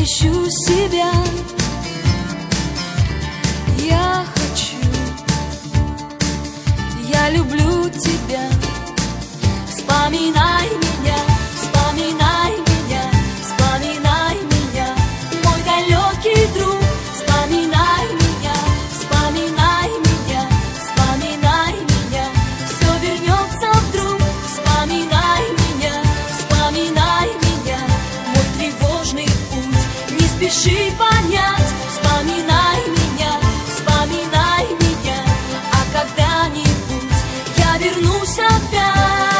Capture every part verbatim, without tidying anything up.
ищу себя. Я хочу, я люблю тебя. Вспоминай меня, вспоминай меня, вспоминай меня, мой далекий друг. Вспоминай меня, вспоминай меня, вспоминай меня, все вернется вдруг. Вспоминай меня, вспоминай меня, мой тревожный путь не спеши понять. Вспоминай меня, вспоминай меня, а когда-нибудь я вернусь опять.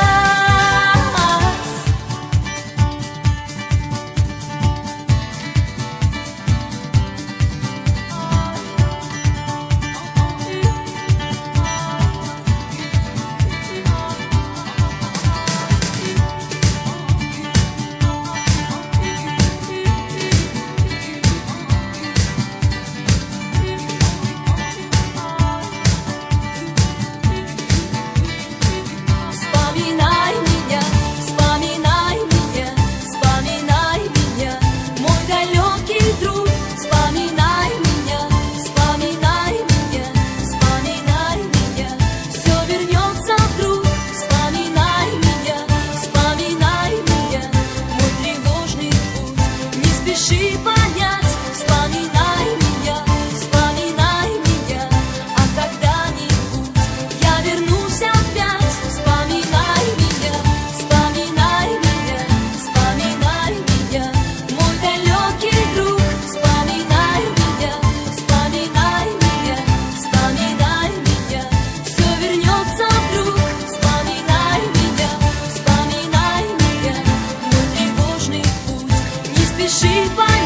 Спеши понять, вспоминай меня, вспоминай меня, а когда-нибудь я вернусь опять. Вспоминай меня, вспоминай меня, вспоминай меня, мой далекий друг. Вспоминай меня, вспоминай меня, вспоминай меня, все вернется вдруг. Вспоминай меня, вспоминай меня, мой тревожный путь не спеши понять.